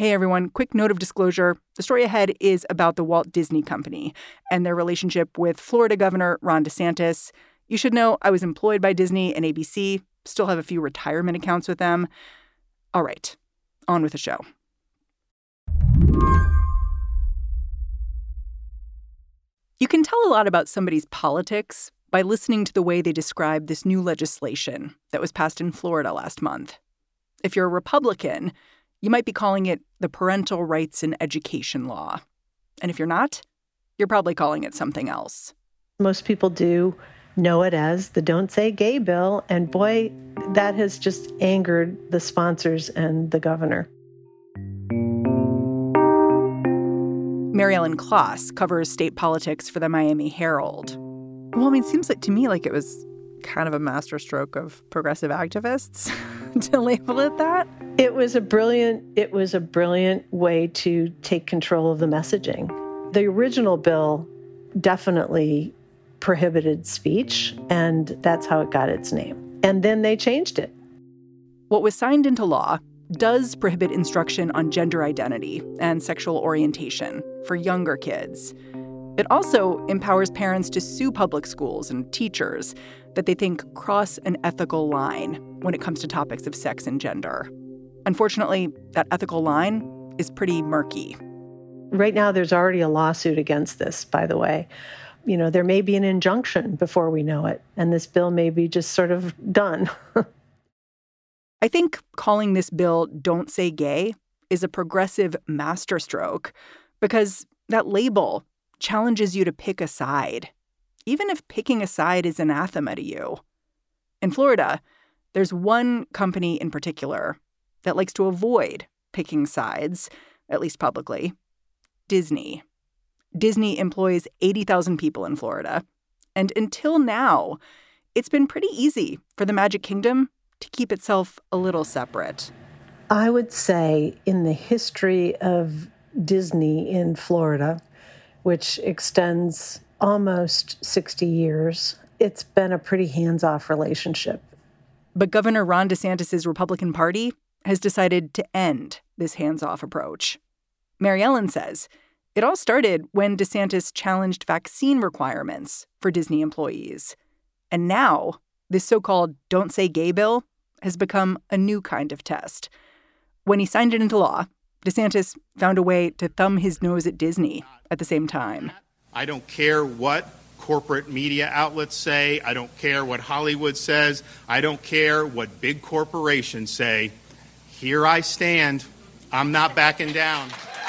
Hey, everyone. Quick note of disclosure. The story ahead is about the Walt Disney Company and their relationship with Florida Governor Ron DeSantis. You should know I was employed by Disney and ABC, still have a few retirement accounts with them. All right, on with the show. You can tell a lot about somebody's politics by listening to the way they describe this new legislation that was passed in Florida last month. If you're a Republican, you might be calling it the Parental Rights in Education Law. And if you're not, you're probably calling it something else. Most people do know it as the Don't Say Gay bill. And boy, that has just angered the sponsors and the governor. Mary Ellen Klas covers state politics for the Miami Herald. Well, I mean, it seems like to me like it was kind of a masterstroke of progressive activists to label it that. It was a brilliant way to take control of the messaging. The original bill definitely prohibited speech, and that's how it got its name. And then they changed it. What was signed into law does prohibit instruction on gender identity and sexual orientation for younger kids. It also empowers parents to sue public schools and teachers that they think cross an ethical line when it comes to topics of sex and gender. Unfortunately, that ethical line is pretty murky. Right now, there's already a lawsuit against this, by the way. You know, there may be an injunction before we know it, and this bill may be just sort of done. I think calling this bill Don't Say Gay is a progressive masterstroke because that label challenges you to pick a side, even if picking a side is anathema to you. In Florida, there's one company in particular that likes to avoid picking sides, at least publicly: Disney. Disney employs 80,000 people in Florida. And until now, it's been pretty easy for the Magic Kingdom to keep itself a little separate. I would say in the history of Disney in Florida, which extends almost 60 years, it's been a pretty hands-off relationship. But Governor Ron DeSantis' Republican Party has decided to end this hands-off approach. Mary Ellen says it all started when DeSantis challenged vaccine requirements for Disney employees. And now this so-called Don't Say Gay bill has become a new kind of test. When he signed it into law, DeSantis found a way to thumb his nose at Disney at the same time. I don't care what corporate media outlets say. I don't care what Hollywood says. I don't care what big corporations say. Here I stand. I'm not backing down.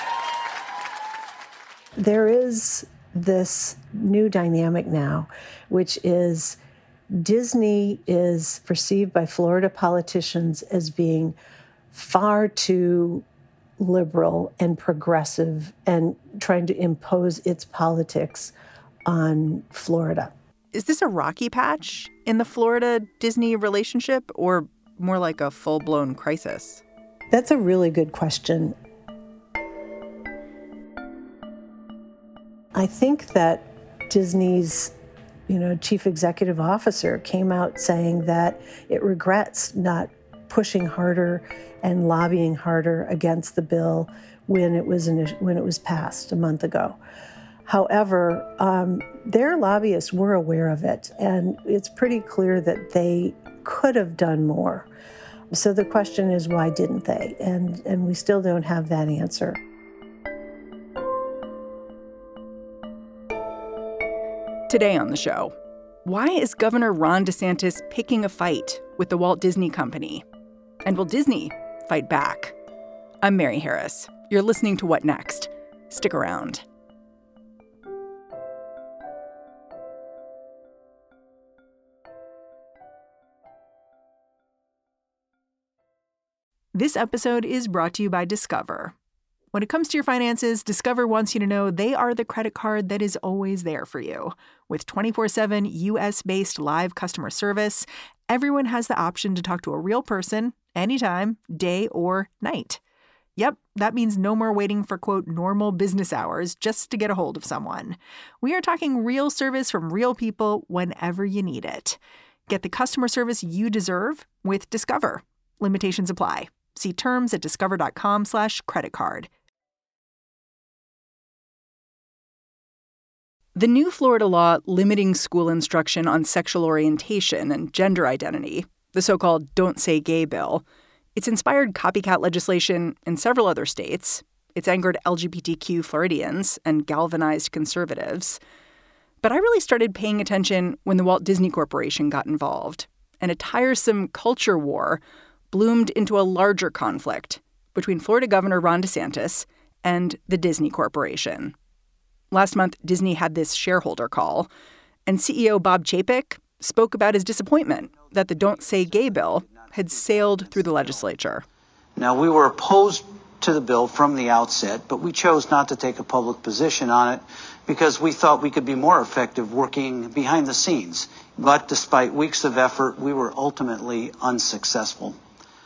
There is this new dynamic now, which is Disney is perceived by Florida politicians as being far too liberal and progressive and trying to impose its politics on Florida. Is this a rocky patch in the Florida-Disney relationship or more like a full-blown crisis? That's a really good question. I think that Disney's, chief executive officer came out saying that it regrets not pushing harder and lobbying harder against the bill when it was passed a month ago. However, their lobbyists were aware of it, and it's pretty clear that they could have done more. So the question is, why didn't they? And we still don't have that answer. Today on the show, why is Governor Ron DeSantis picking a fight with the Walt Disney Company? And will Disney fight back? I'm Mary Harris. You're listening to What Next? Stick around. This episode is brought to you by Discover. When it comes to your finances, Discover wants you to know they are the credit card that is always there for you. With 24/7 U.S.-based live customer service, everyone has the option to talk to a real person anytime, day or night. Yep, that means no more waiting for, quote, normal business hours just to get a hold of someone. We are talking real service from real people whenever you need it. Get the customer service you deserve with Discover. Limitations apply. See terms at discover.com/creditcard. The new Florida law limiting school instruction on sexual orientation and gender identity, the so-called Don't Say Gay bill, it's inspired copycat legislation in several other states. It's angered LGBTQ Floridians and galvanized conservatives. But I really started paying attention when the Walt Disney Corporation got involved, and a tiresome culture war bloomed into a larger conflict between Florida Governor Ron DeSantis and the Disney Corporation. Last month, Disney had this shareholder call, and CEO Bob Chapek spoke about his disappointment that the Don't Say Gay bill had sailed through the legislature. Now, we were opposed to the bill from the outset, but we chose not to take a public position on it because we thought we could be more effective working behind the scenes. But despite weeks of effort, we were ultimately unsuccessful.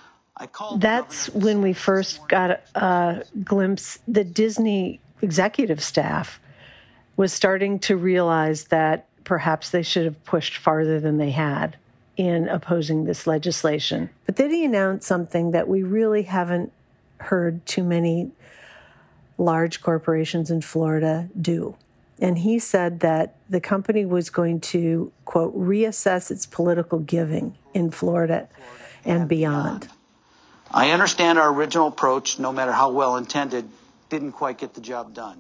That's when we first got a glimpse. The Disney executive staff was starting to realize that perhaps they should have pushed farther than they had in opposing this legislation. But then he announced something that we really haven't heard too many large corporations in Florida do. And he said that the company was going to, quote, reassess its political giving in Florida and beyond. I understand our original approach, no matter how well intended, didn't quite get the job done.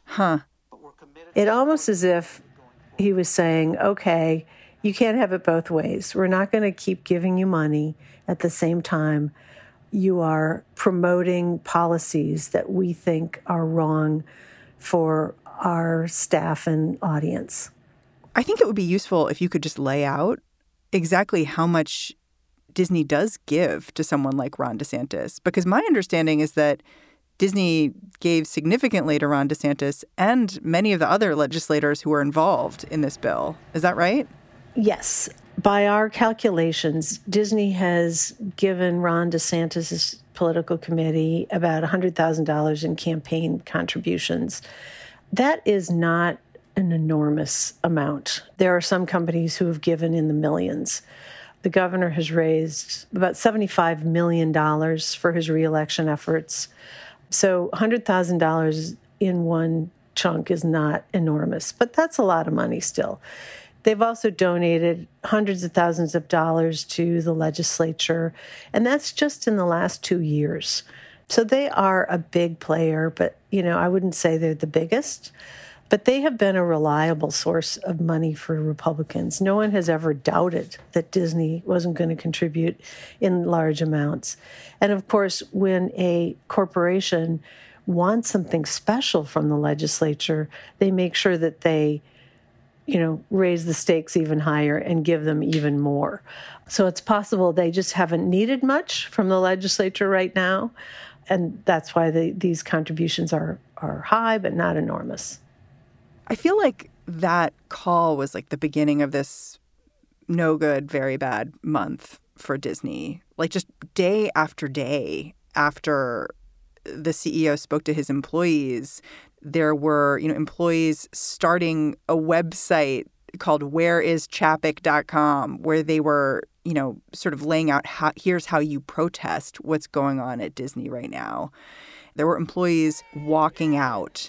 It almost as if he was saying, okay, you can't have it both ways. We're not going to keep giving you money at the same time you are promoting policies that we think are wrong for our staff and audience. I think it would be useful if you could just lay out exactly how much Disney does give to someone like Ron DeSantis, because my understanding is that Disney gave significantly to Ron DeSantis and many of the other legislators who were involved in this bill. Is that right? Yes. By our calculations, Disney has given Ron DeSantis' political committee about $100,000 in campaign contributions. That is not an enormous amount. There are some companies who have given in the millions. The governor has raised about $75 million for his reelection efforts. So $100,000 in one chunk is not enormous, but that's a lot of money still. They've also donated hundreds of thousands of dollars to the legislature, and that's just in the last 2 years. So they are a big player, but, I wouldn't say they're the biggest, but they have been a reliable source of money for Republicans. No one has ever doubted that Disney wasn't going to contribute in large amounts. And of course, when a corporation wants something special from the legislature, they make sure that they raise the stakes even higher and give them even more. So it's possible they just haven't needed much from the legislature right now. And that's why these contributions are high, but not enormous. I feel like that call was like the beginning of this no good, very bad month for Disney. Like just day after day after the CEO spoke to his employees, there were, employees starting a website called whereischapek.com where they were, sort of laying out here's how you protest what's going on at Disney right now. There were employees walking out.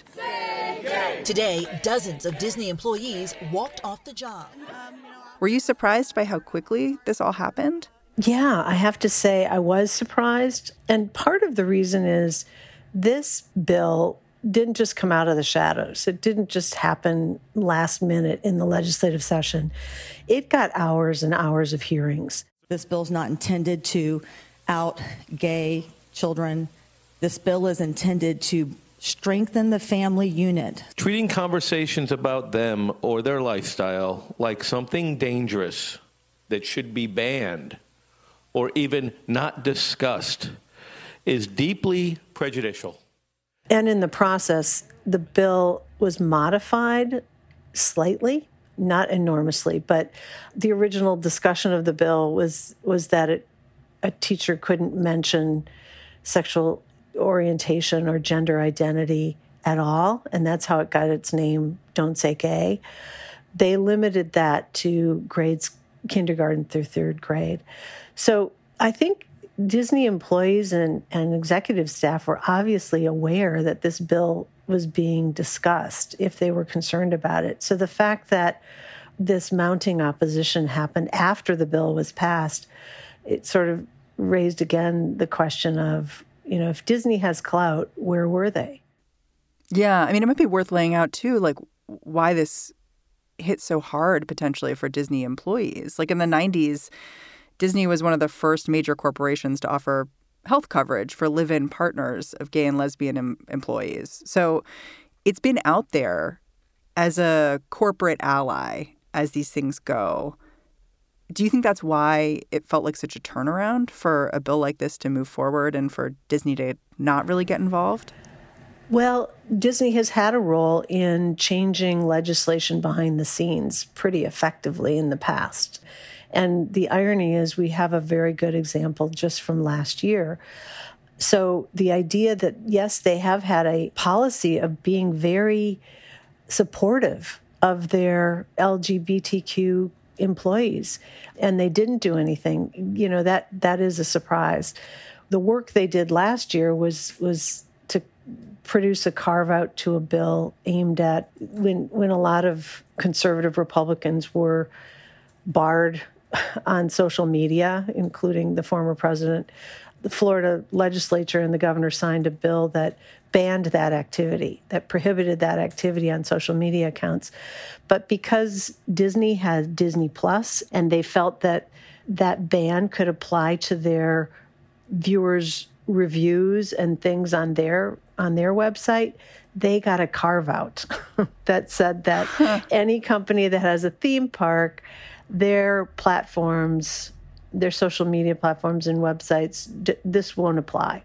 Today, dozens of Disney employees walked off the job. Were you surprised by how quickly this all happened? Yeah, I have to say I was surprised. And part of the reason is this bill didn't just come out of the shadows. It didn't just happen last minute in the legislative session. It got hours and hours of hearings. This bill is not intended to out gay children. This bill is intended to strengthen the family unit. Treating conversations about them or their lifestyle like something dangerous that should be banned or even not discussed is deeply prejudicial. And in the process, the bill was modified slightly, not enormously, but the original discussion of the bill was that a teacher couldn't mention sexual orientation or gender identity at all, and that's how it got its name, Don't Say Gay. They limited that to grades kindergarten through third grade. So I think Disney employees and executive staff were obviously aware that this bill was being discussed if they were concerned about it. So the fact that this mounting opposition happened after the bill was passed, it sort of raised again the question of, if Disney has clout, where were they? Yeah, I mean, it might be worth laying out, too, like why this hit so hard potentially for Disney employees. Like in the 90s, Disney was one of the first major corporations to offer health coverage for live-in partners of gay and lesbian employees. So it's been out there as a corporate ally as these things go. Do you think that's why it felt like such a turnaround for a bill like this to move forward and for Disney to not really get involved? Well, Disney has had a role in changing legislation behind the scenes pretty effectively in the past. And the irony is we have a very good example just from last year. So the idea that, yes, they have had a policy of being very supportive of their LGBTQ employees, and they didn't do anything, that is a surprise. The work they did last year was to produce a carve-out to a bill aimed at when a lot of conservative Republicans were barred on social media, including the former president. The Florida legislature and the governor signed a bill that banned that activity, that prohibited that activity on social media accounts. But because Disney had Disney Plus and they felt that that ban could apply to their viewers' reviews and things on their website, they got a carve out that said that any company that has a theme park, their platforms, their social media platforms and websites, this won't apply.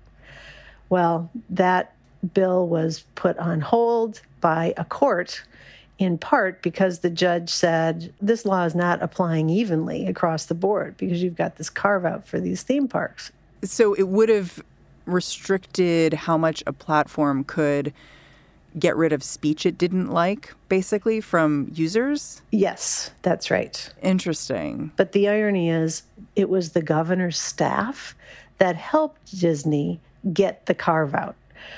Well, that bill was put on hold by a court, in part because the judge said this law is not applying evenly across the board because you've got this carve out for these theme parks. So it would have restricted how much a platform could get rid of speech it didn't like, basically, from users? Yes, that's right. Interesting. But the irony is it was the governor's staff that helped Disney get the carve out.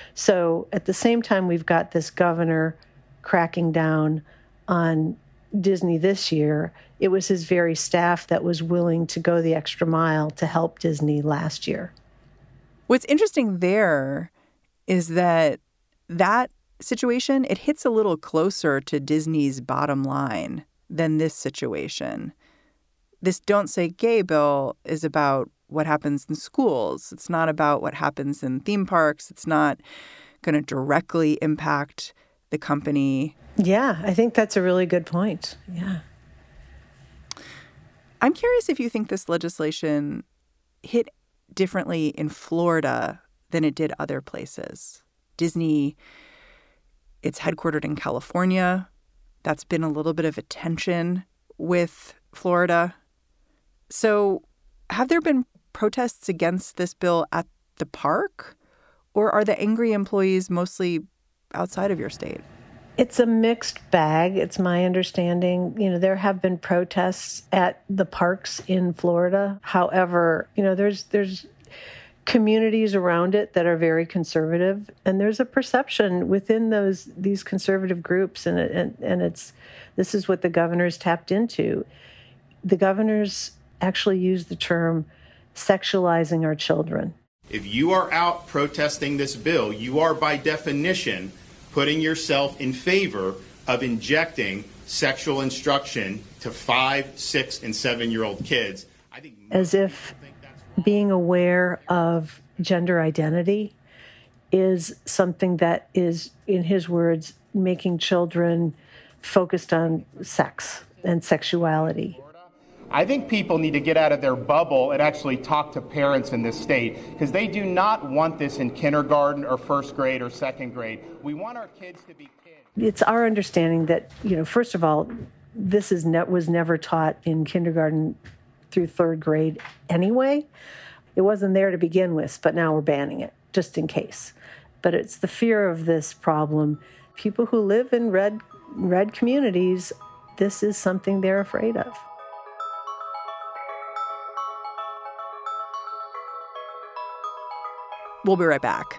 So at the same time, we've got this governor cracking down on Disney this year. It was his very staff that was willing to go the extra mile to help Disney last year. What's interesting there is that situation, it hits a little closer to Disney's bottom line than this situation. This Don't Say Gay bill is about what happens in schools. It's not about what happens in theme parks. It's not going to directly impact the company. Yeah, I think that's a really good point. Yeah. I'm curious if you think this legislation hit differently in Florida than it did other places. Disney, it's headquartered in California. That's been a little bit of a tension with Florida. So have there been protests against this bill at the park? Or are the angry employees mostly outside of your state? It's a mixed bag. It's my understanding. There have been protests at the parks in Florida. However, there's communities around it that are very conservative, and there's a perception within these conservative groups, and this is what the governor's tapped into. The governor's actually used the term sexualizing our children. If you are out protesting this bill, you are by definition putting yourself in favor of injecting sexual instruction to 5, 6, and 7-year-old kids. I think as if being aware of gender identity is something that is, in his words, making children focused on sex and sexuality. I think people need to get out of their bubble and actually talk to parents in this state, because they do not want this in kindergarten or first grade or second grade. We want our kids to be kids. It's our understanding that, first of all, this was never taught in kindergarten through third grade anyway. It wasn't there to begin with, but now we're banning it just in case. But it's the fear of this problem. People who live in red communities, this is something they're afraid of. We'll be right back.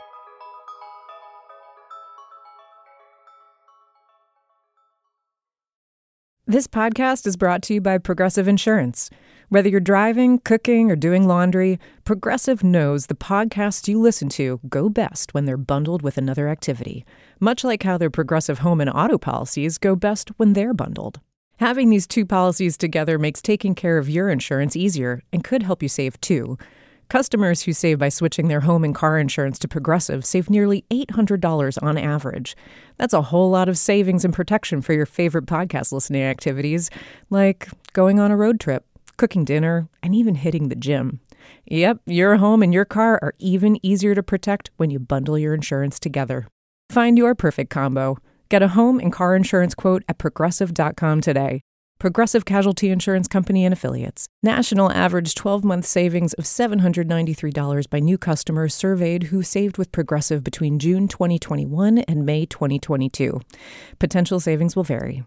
This podcast is brought to you by Progressive Insurance. Whether you're driving, cooking, or doing laundry, Progressive knows the podcasts you listen to go best when they're bundled with another activity, much like how their Progressive home and auto policies go best when they're bundled. Having these two policies together makes taking care of your insurance easier and could help you save too. Customers who save by switching their home and car insurance to Progressive save nearly $800 on average. That's a whole lot of savings and protection for your favorite podcast listening activities, like going on a road trip, cooking dinner, and even hitting the gym. Yep, your home and your car are even easier to protect when you bundle your insurance together. Find your perfect combo. Get a home and car insurance quote at Progressive.com today. Progressive Casualty Insurance Company and Affiliates. National average 12-month savings of $793 by new customers surveyed who saved with Progressive between June 2021 and May 2022. Potential savings will vary.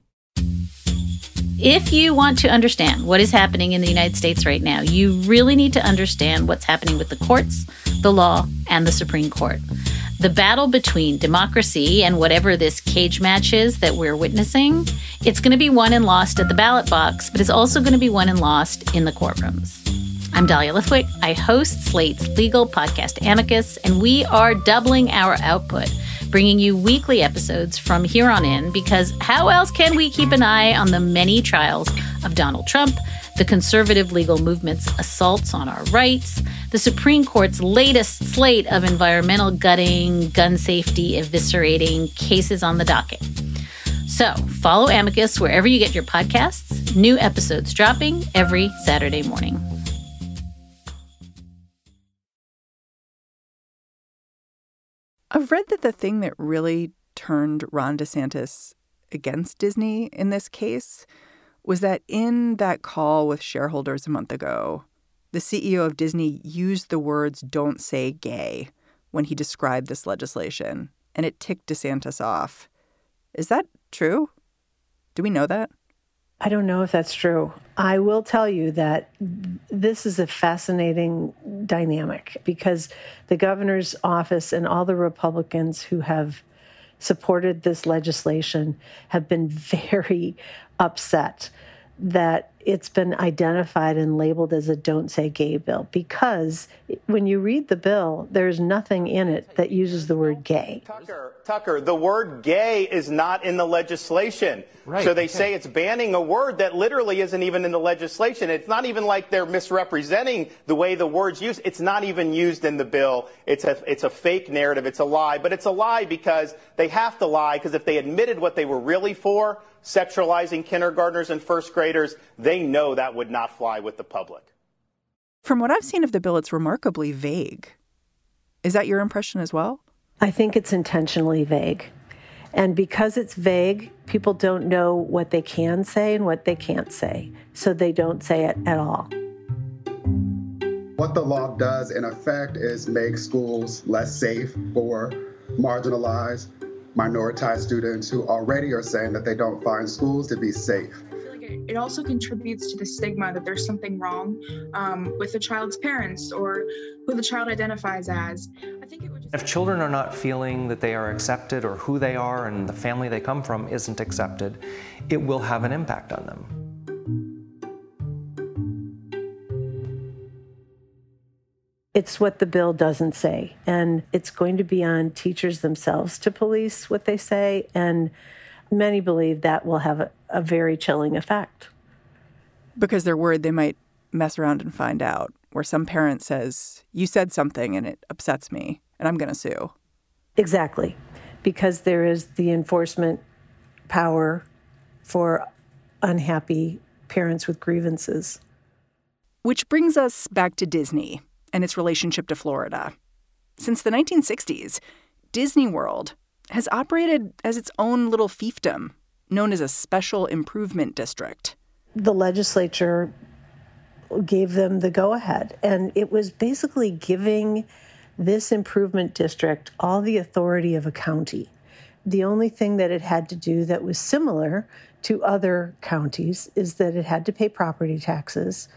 If you want to understand what is happening in the United States right now, you really need to understand what's happening with the courts, the law, and the Supreme Court. The battle between democracy and whatever this cage match is that we're witnessing, it's going to be won and lost at the ballot box, but it's also going to be won and lost in the courtrooms. I'm Dahlia Lithwick. I host Slate's legal podcast Amicus, and we are doubling our output, bringing you weekly episodes from here on in, because how else can we keep an eye on the many trials of Donald Trump, the conservative legal movement's assaults on our rights, the Supreme Court's latest slate of environmental gutting, gun safety eviscerating cases on the docket. So follow Amicus wherever you get your podcasts. New episodes dropping every Saturday morning. I've read that the thing that really turned Ron DeSantis against Disney in this case was that in that call with shareholders a month ago, the CEO of Disney used the words "don't say gay" when he described this legislation, and it ticked DeSantis off. Is that true? Do we know that? I don't know if that's true. I will tell you that this is a fascinating dynamic because the governor's office and all the Republicans who have supported this legislation have been very upset that it's been identified and labeled as a "don't say gay" bill, because when you read the bill, there's nothing in it that uses the word gay. Tucker, the word gay is not in the legislation. Right. So they say it's banning a word that literally isn't even in the legislation. It's not even like they're misrepresenting the way the word's used. It's not even used in the bill. It's a fake narrative. It's a lie. But it's a lie because they have to lie, because if they admitted what they were really for, sexualizing kindergartners and first graders, they know that would not fly with the public. From what I've seen of the bill, it's remarkably vague. Is that your impression as well? I think it's intentionally vague. And because it's vague, people don't know what they can say and what they can't say. So they don't say it at all. What the law does, in effect, is make schools less safe for marginalized, minoritized students who already are saying that they don't find schools to be safe. I feel like it also contributes to the stigma that there's something wrong with the child's parents or who the child identifies as. I think it would just... If children are not feeling that they are accepted or who they are and the family they come from isn't accepted, it will have an impact on them. It's what the bill doesn't say, and it's going to be on teachers themselves to police what they say, and many believe that will have a very chilling effect. Because they're worried they might mess around and find out, where some parent says, "You said something and it upsets me, and I'm going to sue." Exactly, because there is the enforcement power for unhappy parents with grievances. Which brings us back to Disney and its relationship to Florida. Since the 1960s, Disney World has operated as its own little fiefdom, known as a special improvement district. The legislature gave them the go-ahead, and it was basically giving this improvement district all the authority of a county. The only thing that it had to do that was similar to other counties is that it had to pay property taxes,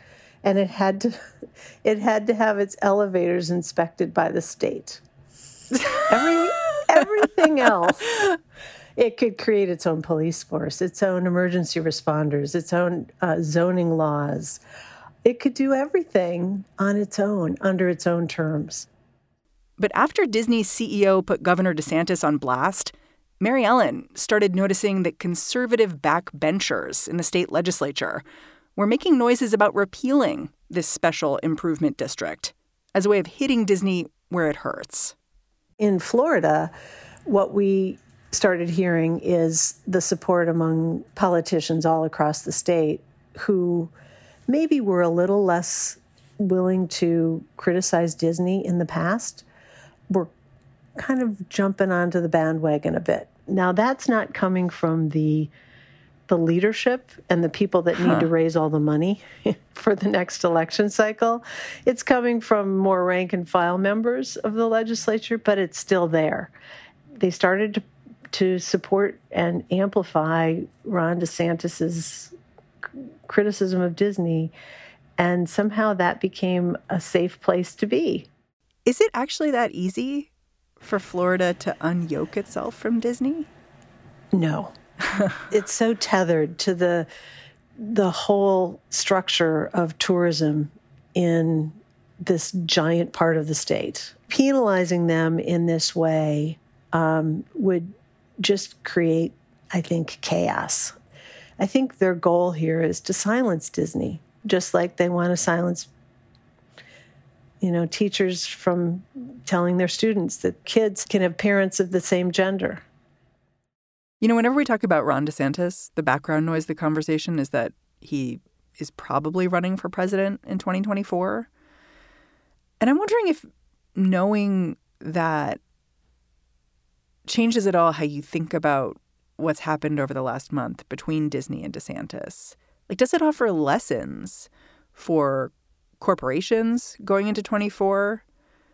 and it had to have its elevators inspected by the state. Everything else, it could create its own police force, its own emergency responders, its own zoning laws. It could do everything on its own, under its own terms. But after Disney's CEO put Governor DeSantis on blast, Mary Ellen started noticing that conservative backbenchers in the state legislature were making noises about repealing this special improvement district as a way of hitting Disney where it hurts. In Florida, what we started hearing is the support among politicians all across the state who maybe were a little less willing to criticize Disney in the past, were kind of jumping onto the bandwagon a bit. Now, that's not coming from the leadership and the people that need to raise all the money for the next election cycle. It's coming from more rank and file members of the legislature, but it's still there. They started to support and amplify Ron DeSantis's criticism of Disney, and somehow that became a safe place to be. Is it actually that easy for Florida to unyoke itself from Disney? No. It's so tethered to the whole structure of tourism in this giant part of the state. Penalizing them in this way would just create, I think, chaos. I think their goal here is to silence Disney, just like they want to silence, teachers from telling their students that kids can have parents of the same gender. Whenever we talk about Ron DeSantis, the background noise of the conversation is that he is probably running for president in 2024. And I'm wondering if knowing that changes at all how you think about what's happened over the last month between Disney and DeSantis. Like, does it offer lessons for corporations going into 24?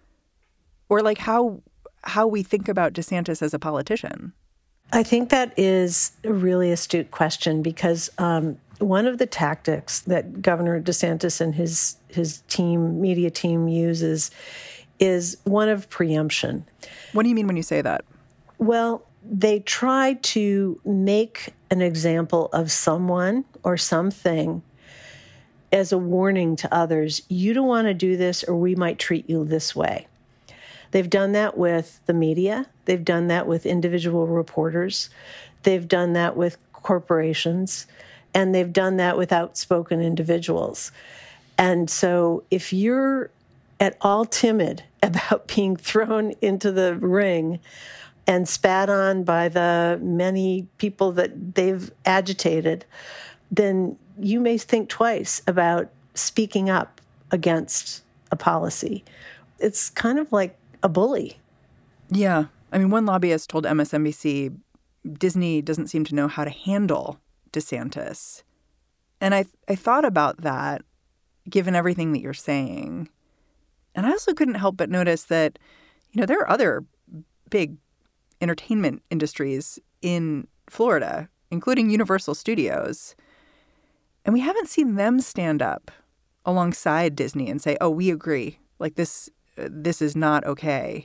Or like how we think about DeSantis as a politician? I think that is a really astute question because one of the tactics that Governor DeSantis and his media team uses is one of preemption. What do you mean when you say that? Well, they try to make an example of someone or something as a warning to others. You don't want to do this or we might treat you this way. They've done that with the media. They've done that with individual reporters. They've done that with corporations. And they've done that with outspoken individuals. And so if you're at all timid about being thrown into the ring and spat on by the many people that they've agitated, then you may think twice about speaking up against a policy. It's kind of like a bully. Yeah. I mean, one lobbyist told MSNBC Disney doesn't seem to know how to handle DeSantis. And I thought about that, given everything that you're saying. And I also couldn't help but notice that, there are other big entertainment industries in Florida, including Universal Studios. And we haven't seen them stand up alongside Disney and say, oh, we agree. Like this is not okay.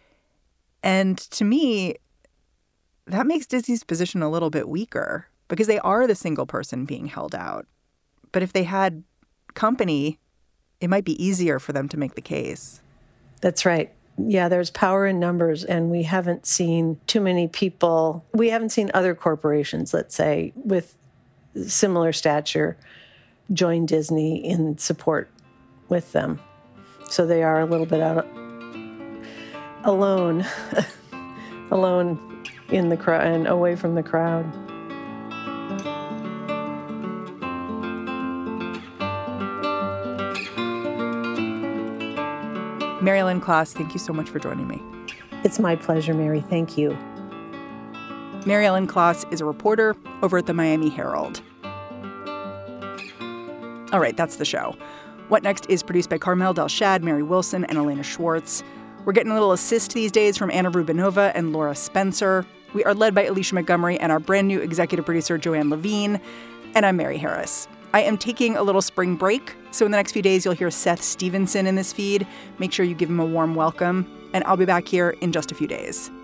And to me, that makes Disney's position a little bit weaker because they are the single person being held out. But if they had company, it might be easier for them to make the case. That's right. Yeah, there's power in numbers, and we haven't seen too many people. We haven't seen other corporations, let's say, with similar stature join Disney in support with them. So they are a little bit alone in the crowd and away from the crowd. Mary Ellen Klas, thank you so much for joining me. It's my pleasure, Mary. Thank you. Mary Ellen Klas is a reporter over at the Miami Herald. All right, that's the show. What Next is produced by Carmel Delshad, Mary Wilson, and Elena Schwartz. We're getting a little assist these days from Anna Rubinova and Laura Spencer. We are led by Alicia Montgomery and our brand new executive producer, Joanne Levine. And I'm Mary Harris. I am taking a little spring break, so in the next few days, you'll hear Seth Stevenson in this feed. Make sure you give him a warm welcome, and I'll be back here in just a few days.